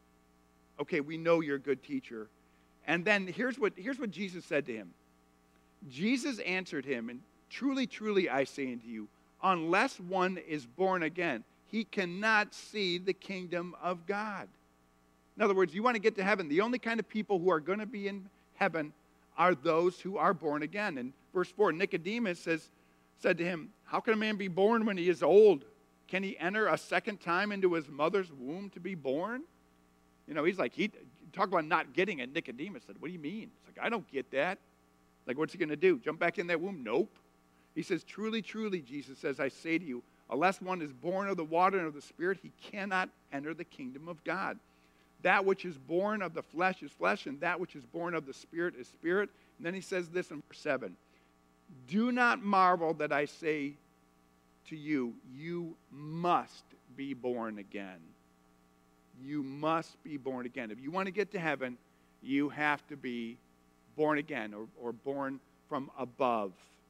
we know you're a good teacher. And then here's what Jesus said to him. Jesus answered him, and truly, truly, I say unto you, unless one is born again, he cannot see the kingdom of God. In other words, you want to get to heaven, the only kind of people who are going to be in heaven are those who are born again. And verse 4, Nicodemus said to him, how can a man be born when he is old? Can he enter a second time into his mother's womb to be born? You know, he's like, talk about not getting it. Nicodemus said, what do you mean? It's like, I don't get that. Like, what's he going to do? Jump back in that womb? Nope. He says, truly, truly, Jesus says, I say to you, unless one is born of the water and of the Spirit, he cannot enter the kingdom of God. That which is born of the flesh is flesh, and that which is born of the Spirit is spirit. And then he says this in verse 7. Do not marvel that I say to you, you must be born again. You must be born again. If you want to get to heaven, you have to be born again, or born from above.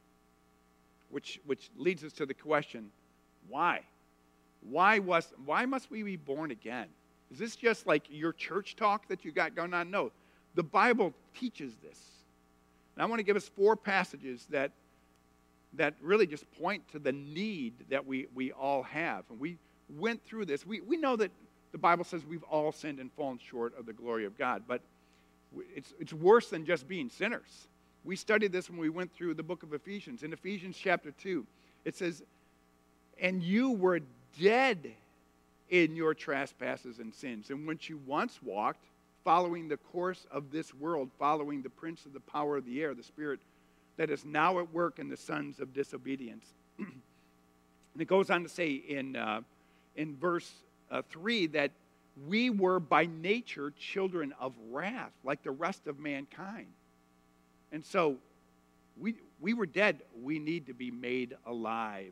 Which leads us to the question, why? Why must we be born again? Is this just like your church talk that you got going on? No. The Bible teaches this. And I want to give us 4 passages that really just point to the need that we all have. And we went through this. We know that the Bible says we've all sinned and fallen short of the glory of God. But it's worse than just being sinners. We studied this when we went through the book of Ephesians. In Ephesians chapter 2, it says, and you were dead in your trespasses and sins, in which you once walked, following the course of this world, following the prince of the power of the air, the spirit that is now at work in the sons of disobedience. And it goes on to say in verse 3 that we were by nature children of wrath, like the rest of mankind. And so we were dead. We need to be made alive.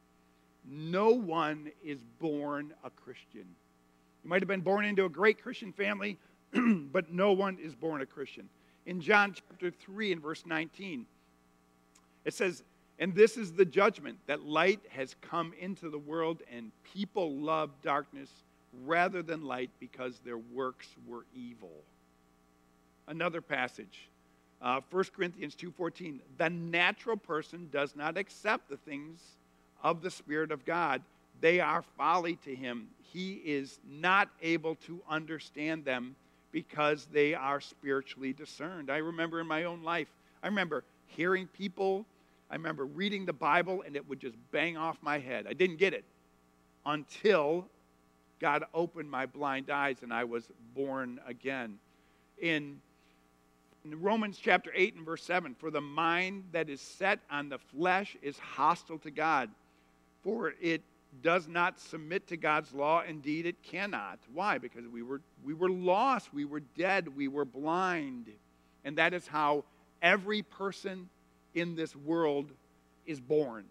No one is born a Christian. You might have been born into a great Christian family, but no one is born a Christian. In John chapter 3 and verse 19, it says, and this is the judgment, that light has come into the world, and people love darkness rather than light because their works were evil. Another passage, 1 Corinthians 2:14, the natural person does not accept the things of the Spirit of God. They are folly to him. He is not able to understand them because they are spiritually discerned. I remember in my own life, I remember hearing people, I remember reading the Bible, and it would just bang off my head. I didn't get it until God opened my blind eyes and I was born again. In Romans chapter 8 and verse 7, for the mind that is set on the flesh is hostile to God, for it does not submit to God's law. Indeed, it cannot. Why? Because we were lost, we were dead, we were blind. And that is how every person in this world is born.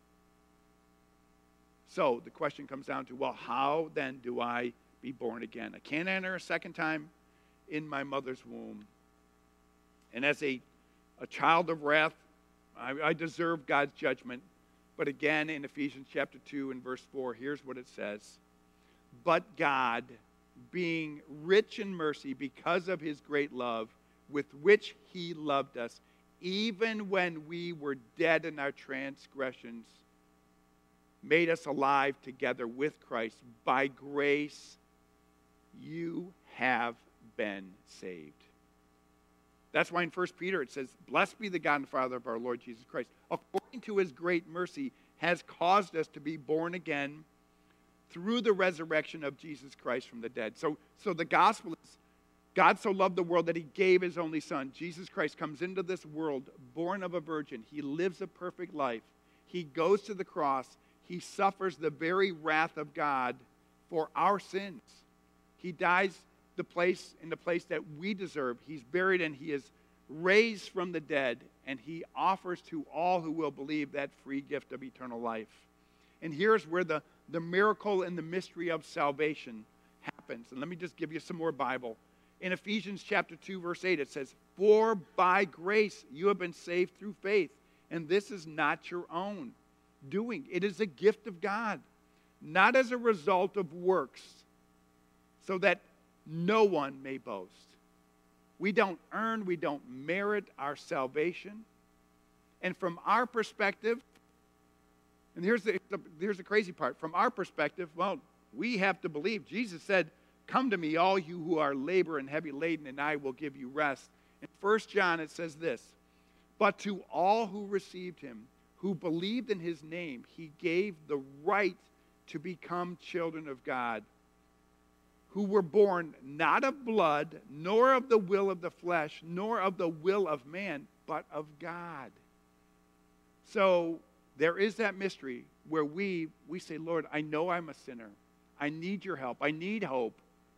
So the question comes down to, well, how then do I be born again? I can't enter a second time in my mother's womb. And as a child of wrath, I deserve God's judgment. But again, in Ephesians chapter 2 and verse 4, here's what it says. But God, being rich in mercy because of his great love with which he loved us, even when we were dead in our transgressions, made us alive together with Christ. By grace, you have been saved. That's why in 1 Peter it says, blessed be the God and Father of our Lord Jesus Christ, according to his great mercy, has caused us to be born again through the resurrection of Jesus Christ from the dead. So the gospel is, God so loved the world that he gave his only son. Jesus Christ comes into this world, born of a virgin. He lives a perfect life. He goes to the cross. He suffers the very wrath of God for our sins. He dies the place that we deserve. He's buried and he is raised from the dead, and he offers to all who will believe that free gift of eternal life. And here's where the miracle and the mystery of salvation happens. And let me just give you some more Bible. In Ephesians chapter 2, verse 8, it says, "For by grace you have been saved through faith, and this is not your own doing. It is a gift of God, not as a result of works, so that no one may boast." We don't earn, we don't merit our salvation. And from our perspective, and here's the crazy part. From our perspective, well, we have to believe. Jesus said, "Come to me, all you who are labor and heavy laden, and I will give you rest." In 1 John, it says this, "But to all who received him, who believed in his name, he gave the right to become children of God, who were born not of blood, nor of the will of the flesh, nor of the will of man, but of God." So there is that mystery where we say, "Lord, I know I'm a sinner. I need your help. I need hope.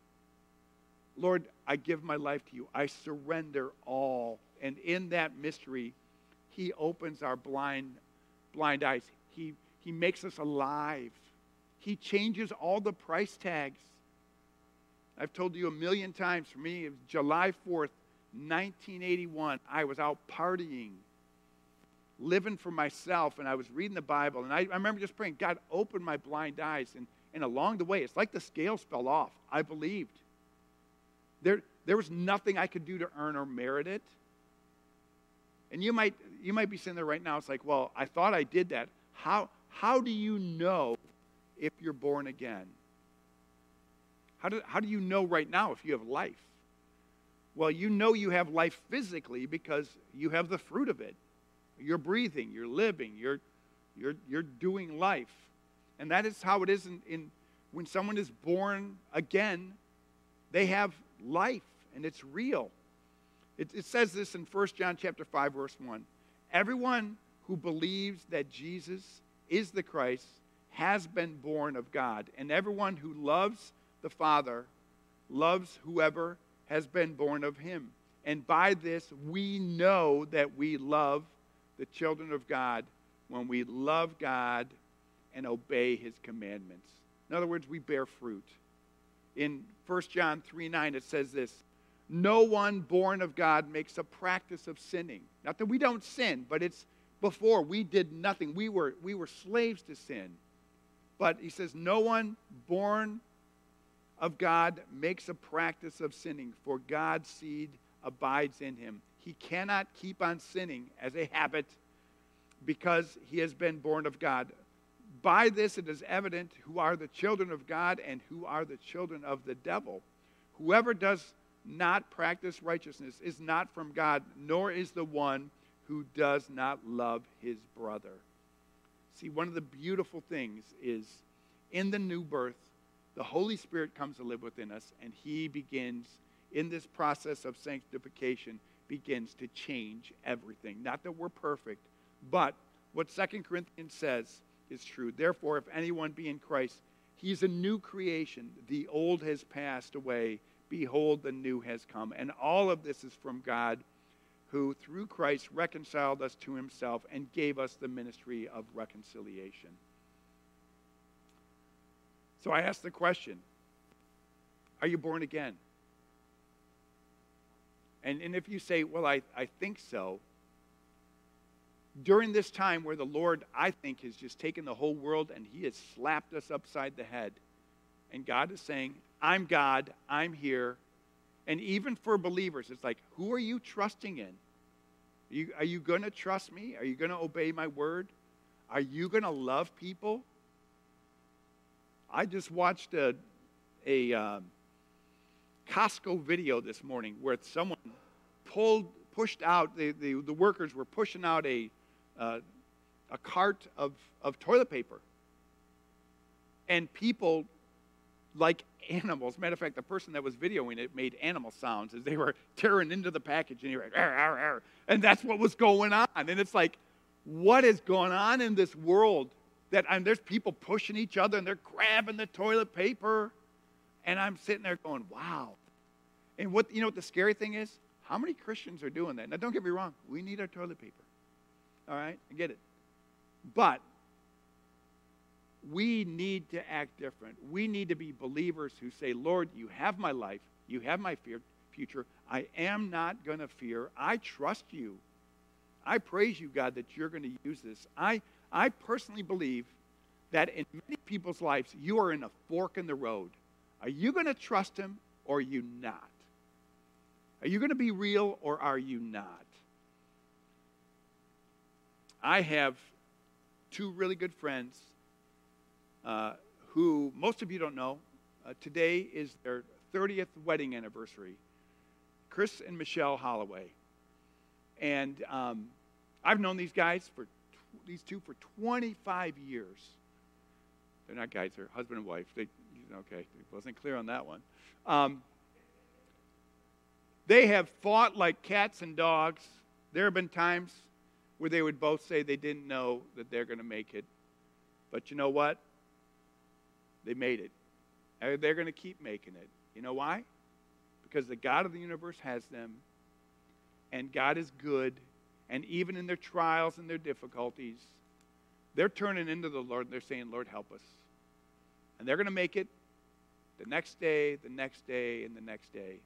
Lord, I give my life to you. I surrender all." And in that mystery, he opens our blind eyes. He makes us alive. He changes all the price tags. I've told you a million times, for me, it was July 4th, 1981. I was out partying, living for myself, and I was reading the Bible. And I remember just praying, "God, open my blind eyes." And along the way, it's like the scales fell off. I believed. There was nothing I could do to earn or merit it. And you might be sitting there right now, it's like, "Well, I thought I did that." How do you know if you're born again? How do you know right now if you have life? Well, you know you have life physically because you have the fruit of it. You're breathing, you're living, you're doing life. And that is how it is when someone is born again, they have life, and it's real. It says this in 1 John chapter 5, verse 1. "Everyone who believes that Jesus is the Christ has been born of God, and everyone who loves the Father loves whoever has been born of him. And by this we know that we love the children of God, when we love God and obey his commandments." In other words, we bear fruit. In 1 John 3:9, it says this, "No one born of God makes a practice of sinning." Not that we don't sin, but it's before we did nothing. We were slaves to sin. But he says, "No one born of God makes a practice of sinning, for God's seed abides in him." He cannot keep on sinning as a habit because he has been born of God. "By this it is evident who are the children of God and who are the children of the devil. Whoever does not practice righteousness is not from God, nor is the one who does not love his brother." See, one of the beautiful things is in the new birth, the Holy Spirit comes to live within us, and he begins, in this process of sanctification, begins to change everything. Not that we're perfect, but what 2 Corinthians says is true. "Therefore, if anyone be in Christ, he is a new creation. The old has passed away. Behold, the new has come." And all of this is from God, who through Christ reconciled us to himself and gave us the ministry of reconciliation. So I ask the question, are you born again? And if you say, "Well, I think so," during this time where the Lord, I think, has just taken the whole world and he has slapped us upside the head, and God is saying, "I'm God, I'm here." And even for believers, it's like, who are you trusting in? Are you going to trust me? Are you going to obey my word? Are you going to love people? I just watched a Costco video this morning where someone pushed out, the workers were pushing out a cart of toilet paper. And people, like animals, matter of fact, the person that was videoing it made animal sounds as they were tearing into the package, and he was like, "Arr, arr, arr." And that's what was going on. And it's like, what is going on in this world? There's people pushing each other, and they're grabbing the toilet paper. And I'm sitting there going, wow, And what the scary thing is? How many Christians are doing that? Now, don't get me wrong. We need our toilet paper. All right? I get it. But we need to act different. We need to be believers who say, Lord, you have my life. You have my future. I am not going to fear. I trust you. I praise you, God, that you're going to use this. I personally believe that in many people's lives, you are in a fork in the road. Are you going to trust him or are you not? Are you going to be real or are you not? I have two really good friends who most of you don't know. Today is their 30th wedding anniversary. Chris and Michelle Holloway. And I've known these two for 25 years. They're not guys, they're husband and wife. Okay, wasn't clear on that one. They have fought like cats and dogs. There have been times where they would both say they didn't know that they're going to make it. But you know what? They made it. And they're going to keep making it. You know why? Because the God of the universe has them, and God is good, and even in their trials and their difficulties, they're turning into the Lord, and they're saying, Lord, help us. And they're going to make it the next day, the next day, and the next day.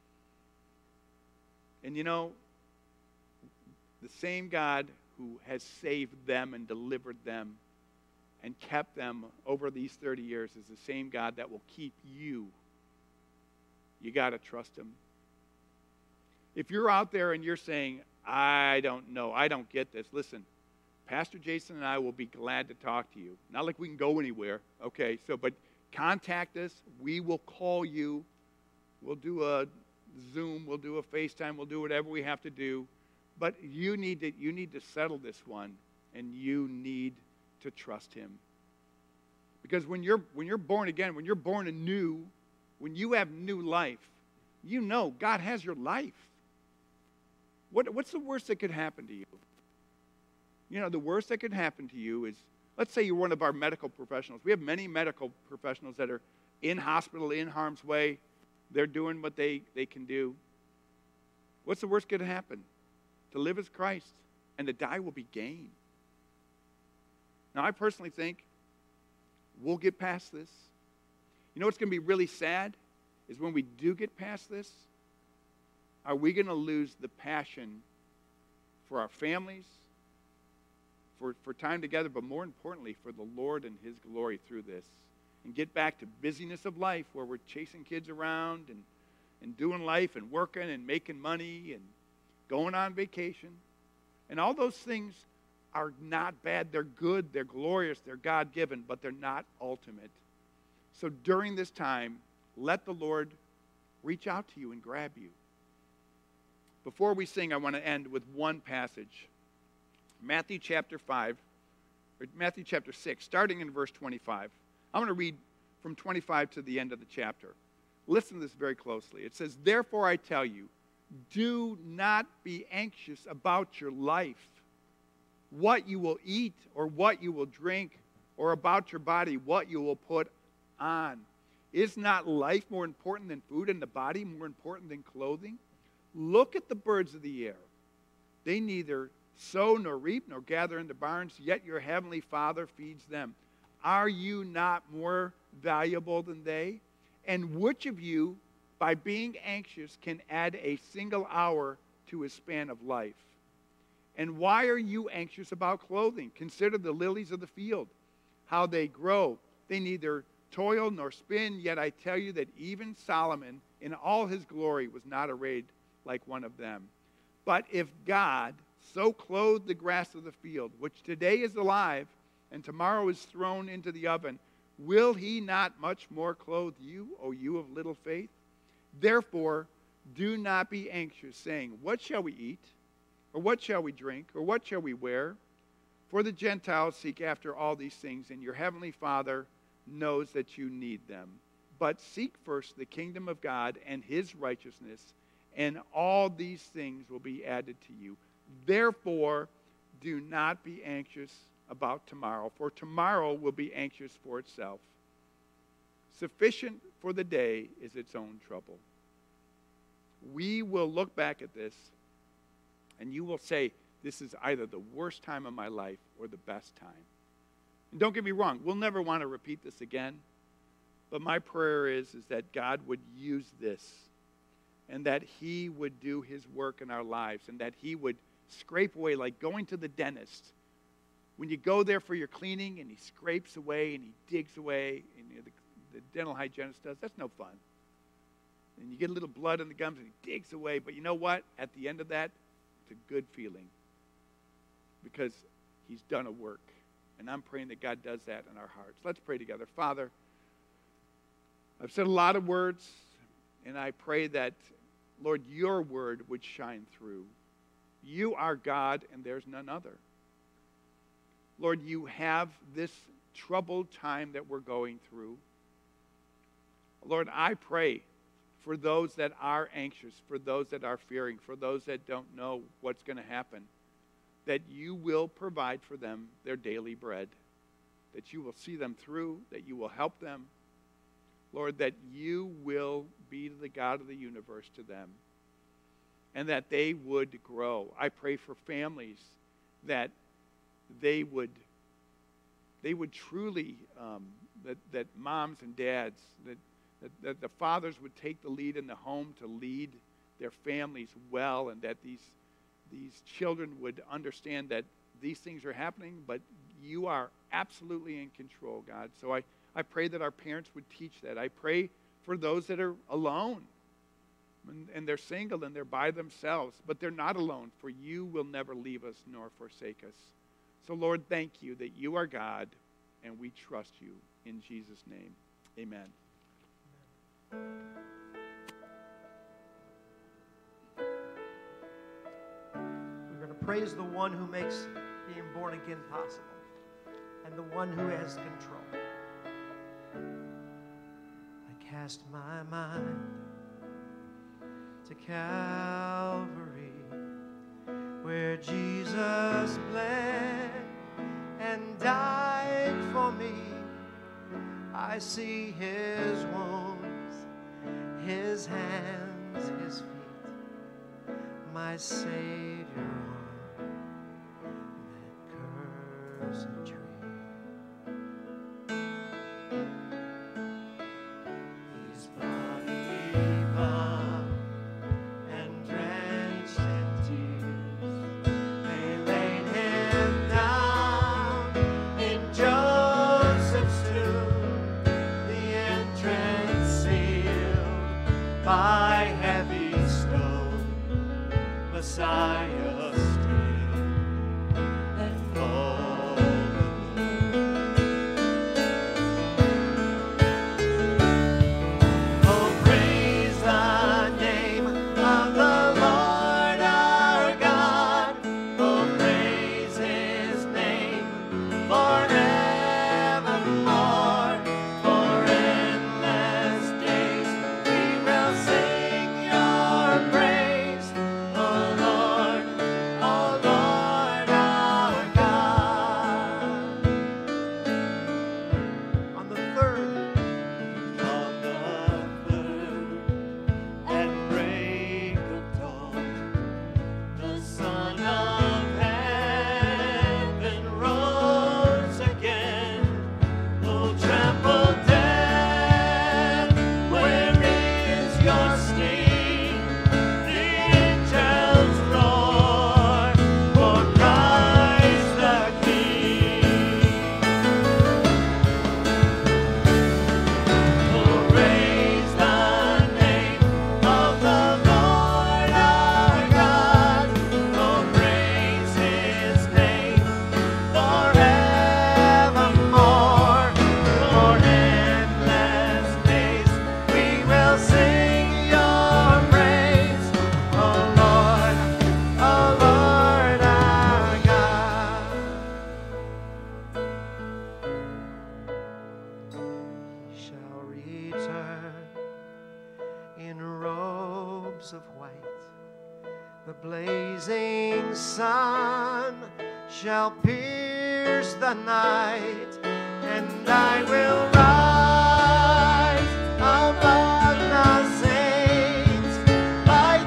And you know, the same God who has saved them and delivered them and kept them over these 30 years is the same God that will keep you. You got to trust him. If you're out there and you're saying, I don't know, I don't get this, listen, Pastor Jason and I will be glad to talk to you. Not like we can go anywhere, okay? But contact us. We will call you. We'll do a Zoom. We'll do a FaceTime. We'll do whatever we have to do. But you need to settle this one, and you need to trust him. Because when you're born again, when you're born anew, when you have new life, you know God has your life. What's the worst that could happen to you? You know, the worst that could happen to you is, let's say you're one of our medical professionals. We have many medical professionals that are in hospital, in harm's way. They're doing what they can do. What's the worst that could happen? To live as Christ, and to die will be gain. Now, I personally think we'll get past this. You know what's going to be really sad is when we do get past this, are we going to lose the passion for our families, for time together, but more importantly, for the Lord and his glory through this, and get back to busyness of life where we're chasing kids around and doing life and working and making money and going on vacation. And all those things are not bad. They're good. They're glorious. They're God-given, but they're not ultimate. So during this time, let the Lord reach out to you and grab you. Before we sing, I want to end with one passage. Matthew chapter 6, starting in verse 25. I'm going to read from 25 to the end of the chapter. Listen to this very closely. It says, "Therefore I tell you, do not be anxious about your life, what you will eat or what you will drink, or about your body, what you will put on. Is not life more important than food, and the body more important than clothing? Look at the birds of the air. They neither sow nor reap nor gather into barns, yet your heavenly Father feeds them. Are you not more valuable than they? And which of you, by being anxious, can add a single hour to his span of life? And why are you anxious about clothing? Consider the lilies of the field, how they grow. They neither toil nor spin, yet I tell you that even Solomon in all his glory was not arrayed like one of them. But if God so clothed the grass of the field, which today is alive and tomorrow is thrown into the oven, will he not much more clothe you, O you of little faith? Therefore, do not be anxious, saying, what shall we eat? Or what shall we drink? Or what shall we wear? For the Gentiles seek after all these things, and your heavenly Father knows that you need them. But seek first the kingdom of God and his righteousness, and all these things will be added to you. Therefore, do not be anxious about tomorrow, for tomorrow will be anxious for itself. Sufficient for the day is its own trouble. we will look back at this and you will say, this is either the worst time of my life or the best time. And don't get me wrong, we'll never want to repeat this again. But my prayer is that God would use this and that he would do his work in our lives and that he would scrape away, like going to the dentist. When you go there for your cleaning and he scrapes away and he digs away, and the dental hygienist does, that's no fun. And you get a little blood in the gums and he digs away. But you know what? At the end of that, it's a good feeling because he's done a work. And I'm praying that God does that in our hearts. Let's pray together. Father, I've said a lot of words, and I pray that, Lord, your word would shine through. You are God, and there's none other. Lord, you have this troubled time that we're going through. Lord, I pray for those that are anxious, for those that are fearing, for those that don't know what's going to happen, that you will provide for them their daily bread, that you will see them through, that you will help them. Lord, that you will be the God of the universe to them, and that they would grow. I pray for families that they would truly, that moms and dads, that the fathers would take the lead in the home to lead their families well, and that these children would understand that these things are happening, but you are absolutely in control, God. So I pray that our parents would teach that. I pray for those that are alone, and they're single and they're by themselves, but they're not alone, for you will never leave us nor forsake us. So, Lord, thank you that you are God, and we trust you. In Jesus' name, amen. We're going to praise the one who makes being born again possible and the one who has control. I cast my mind to Calvary, where Jesus bled and died for me. I see his wounds, his hands, his feet, my Savior on that cursed tree. His body bound and drenched in tears, they laid him down in Joseph's tomb, the entrance sealed by heavy stone, Messiah still and golden. Oh, praise the name of the Lord our God. Oh, praise his name forevermore. For endless days we will sing your praise. Oh Lord our God. On the third and break of dawn, the Son of Heaven rose again. Oh, trample death, where is your sting? The angels roar for Christ the King. Oh, praise the name of the Lord our God. Oh, praise his name forevermore. For endless days we will sing your praise. Oh Lord our God. He shall return in robes of white. The blazing sun shall pierce the night, and I will rise among the saints by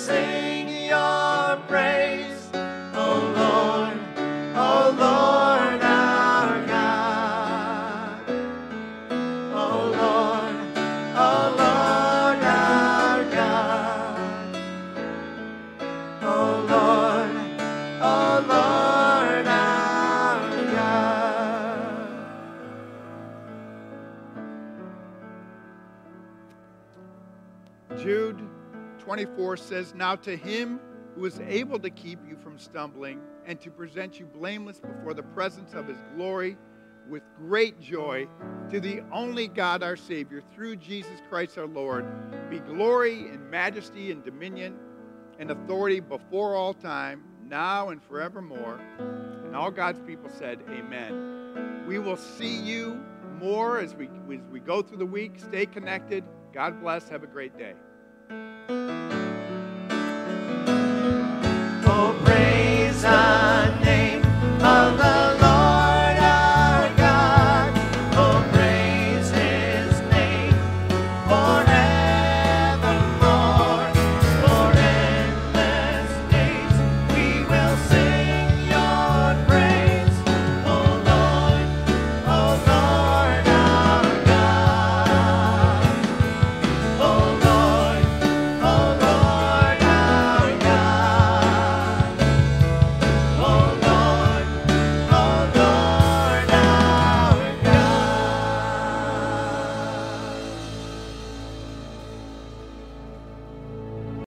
sing your praise, O Lord, O Lord our God. O Lord, O Lord our God. O Lord, O Lord our God. Jude 24 says, "Now to him who is able to keep you from stumbling and to present you blameless before the presence of his glory with great joy, to the only God our Savior, through Jesus Christ our Lord, be glory and majesty and dominion and authority before all time, now and forevermore." And all God's people said, amen. We will see you more as we go through the week. Stay connected. God bless. Have a great day.